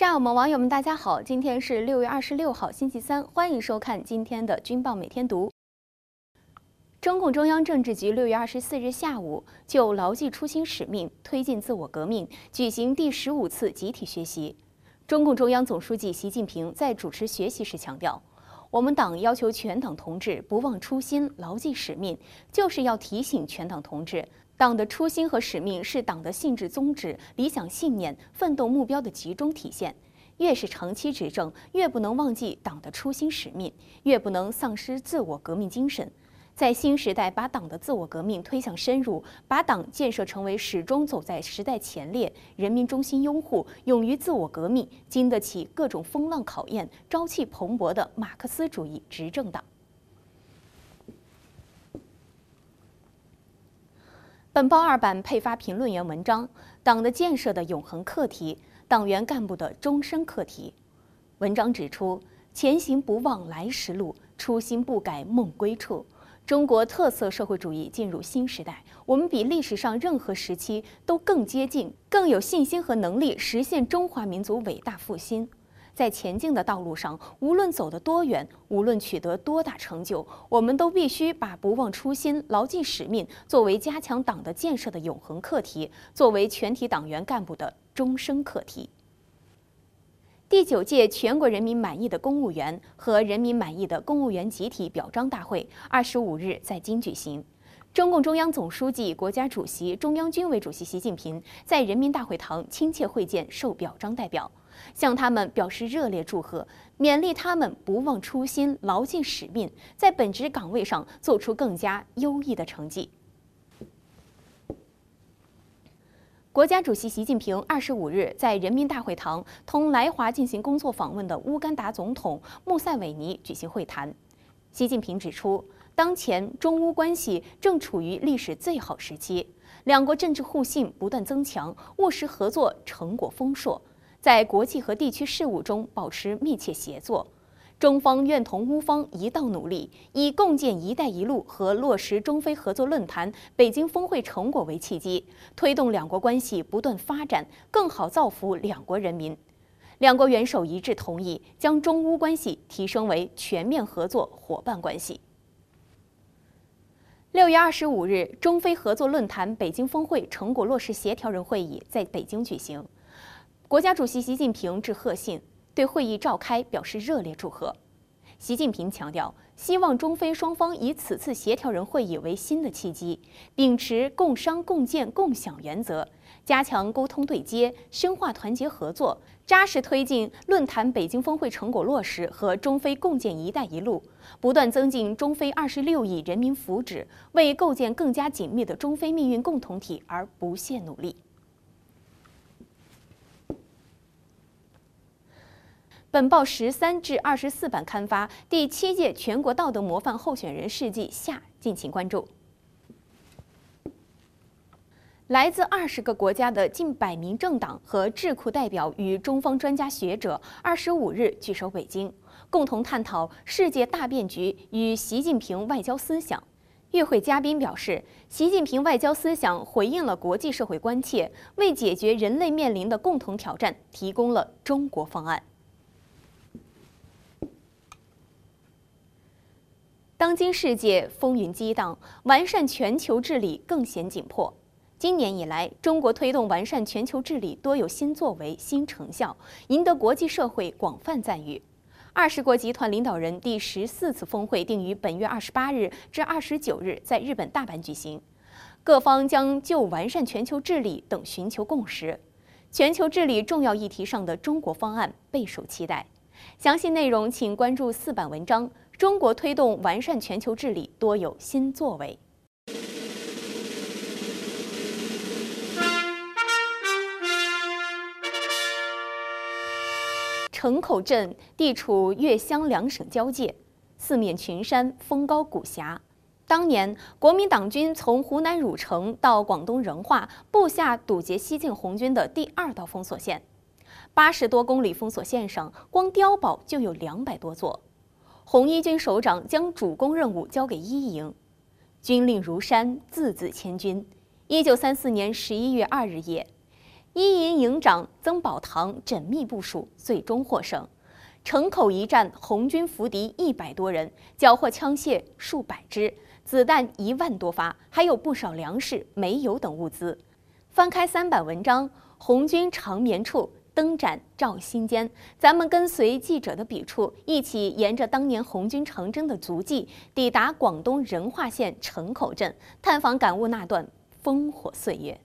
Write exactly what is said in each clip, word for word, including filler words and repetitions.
战友们、网友们，大家好！今天是六月二十六号，星期三，欢迎收看今天的《军报每天读》。中共中央政治局六月二十四日下午就牢记初心使命，推进自我革命举行第十五次集体学习。中共中央总书记习近平在主持学习时强调，我们党要求全党同志不忘初心，牢记使命，就是要提醒全党同志，党的初心和使命是党的性质宗旨、理想信念、奋斗目标的集中体现。越是长期执政，越不能忘记党的初心使命，越不能丧失自我革命精神。在新时代，把党的自我革命推向深入，把党建设成为始终走在时代前列、人民中心拥护、勇于自我革命、经得起各种风浪考验、朝气蓬勃的马克思主义执政党。本报二版配发评论员文章：党的建设的永恒课题，党员干部的终身课题。文章指出，前行不忘来时路，初心不改梦归处。中国特色社会主义进入新时代，我们比历史上任何时期都更接近、更有信心和能力实现中华民族伟大复兴。在前进的道路上，无论走得多远，无论取得多大成就，我们都必须把不忘初心、牢记使命作为加强党的建设的永恒课题，作为全体党员干部的终身课题。第九届全国人民满意的公务员和人民满意的公务员集体表彰大会二十五日在京举行。中共中央总书记、国家主席、中央军委主席习近平在人民大会堂亲切会见受表彰代表，向他们表示热烈祝贺，勉励他们不忘初心，牢记使命，在本职岗位上做出更加优异的成绩。国家主席习近平二十五日在人民大会堂同来华进行工作访问的乌干达总统穆塞韦尼举行会谈。习近平指出，当前中乌关系正处于历史最好时期，两国政治互信不断增强，务实合作成果丰硕，在国际和地区事务中保持密切协作。中方愿同乌方一道努力，以共建“一带一路”和落实中非合作论坛、北京峰会成果为契机，推动两国关系不断发展，更好造福两国人民。两国元首一致同意将中乌关系提升为全面合作伙伴关系。六月二十五日，中非合作论坛北京峰会成果落实协调人会议在北京举行，国家主席习近平致贺信，对会议召开表示热烈祝贺。习近平强调，希望中非双方以此次协调人会议为新的契机，秉持共商共建共享原则，加强沟通对接，深化团结合作，扎实推进论坛北京峰会成果落实和中非共建“一带一路”，不断增进中非二十六亿人民福祉，为构建更加紧密的中非命运共同体而不懈努力。本报十三至二十四版刊发第七届全国道德模范候选人事迹下，敬请关注。来自二十个国家的近百名政党和智库代表与中方专家学者二十五日聚首北京，共同探讨世界大变局与习近平外交思想。与会嘉宾表示，习近平外交思想回应了国际社会关切，为解决人类面临的共同挑战提供了中国方案。当今世界风云激荡，完善全球治理更显紧迫。今年以来，中国推动完善全球治理多有新作为、新成效，赢得国际社会广泛赞誉。二十国集团领导人第十四次峰会定于本月二十八日至二十九日在日本大阪举行，各方将就完善全球治理等寻求共识。全球治理重要议题上的中国方案备受期待。详细内容请关注四版文章。中国推动完善全球治理多有新作为。城口镇地处粤湘两省交界，四面群山，峰高谷峡。当年，国民党军从湖南汝城到广东仁化，布下堵截西进红军的第二道封锁线。八十多公里封锁线上，光碉堡就有两百多座。红一军首长将主攻任务交给一营，军令如山，字字千钧。一九三四年十一月二日夜， 一营营长曾宝堂缜密部署，最终获胜。城口一战，红军伏敌一百多人，缴获枪械数百支，子弹一万多发，还有不少粮食、煤油等物资。翻开三版文章，红军长眠处。灯盏照心间，咱们跟随记者的笔触，一起沿着当年红军长征的足迹，抵达广东仁化县城口镇，探访感悟那段烽火岁月。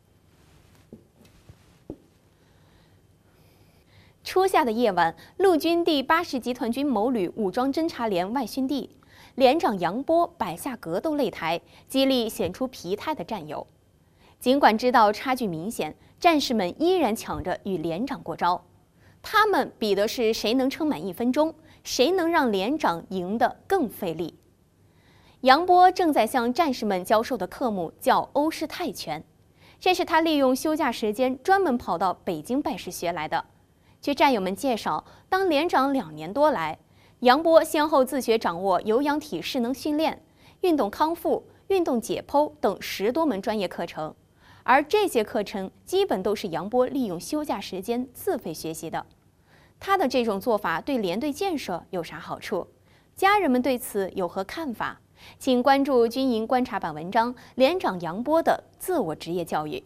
初夏的夜晚，陆军第八十集团军某旅武装侦察连外训地，连长杨波摆下格斗擂台，激励显出疲态的战友。尽管知道差距明显，战士们依然抢着与连长过招。他们比的是谁能撑满一分钟，谁能让连长赢得更费力。杨波正在向战士们教授的科目叫欧式泰拳，这是他利用休假时间专门跑到北京拜师学来的。据战友们介绍，当连长两年多来，杨波先后自学掌握有氧体适能训练、运动康复、运动解剖等十多门专业课程。而这些课程基本都是杨波利用休假时间自费学习的。他的这种做法对连队建设有啥好处？家人们对此有何看法？请关注军营观察版文章《连长杨波的自我职业教育》。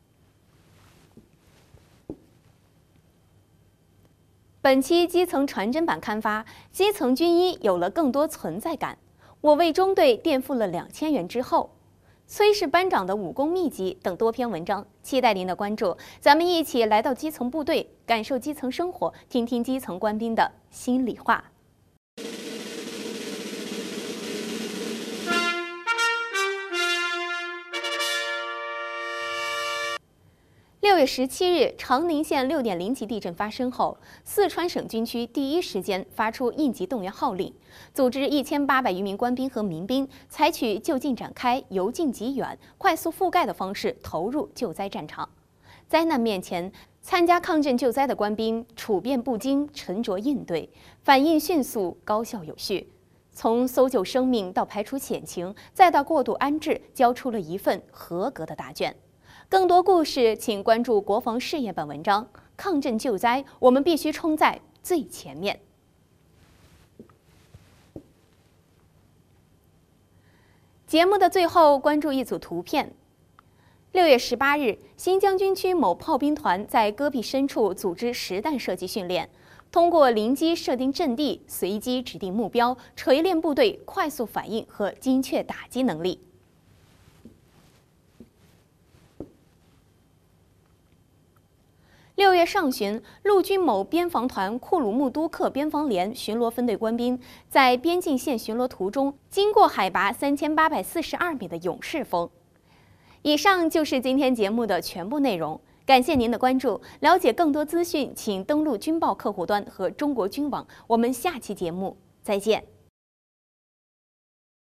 本期基层传真版刊发，基层军医有了更多存在感。我为中队垫付了两千元之后。崔氏班长的武功秘籍等多篇文章，期待您的关注。咱们一起来到基层部队，感受基层生活，听听基层官兵的心里话。六月十七日，长宁县六点零级地震发生后，四川省军区第一时间发出应急动员号令，组织一千八百余名官兵和民兵，采取就近展开、由近及远、快速覆盖的方式投入救灾战场。灾难面前，参加抗震救灾的官兵处变不惊、沉着应对，反应迅速、高效有序，从搜救生命到排除险情，再到过渡安置，交出了一份合格的答卷。更多故事，请关注国防事业版文章。抗震救灾，我们必须冲在最前面。节目的最后，关注一组图片。六月十八日，新疆军区某炮兵团在戈壁深处组织实弹射击训练，通过临机设定阵地、随机指定目标，锤炼部队快速反应和精确打击能力。六月上旬，陆军某边防团库鲁木都克边防连巡逻分队官兵在边境线巡逻途中，经过海拔三千八百四十二米的勇士峰。以上就是今天节目的全部内容，感谢您的关注。了解更多资讯，请登录军报客户端和中国军网。我们下期节目再见。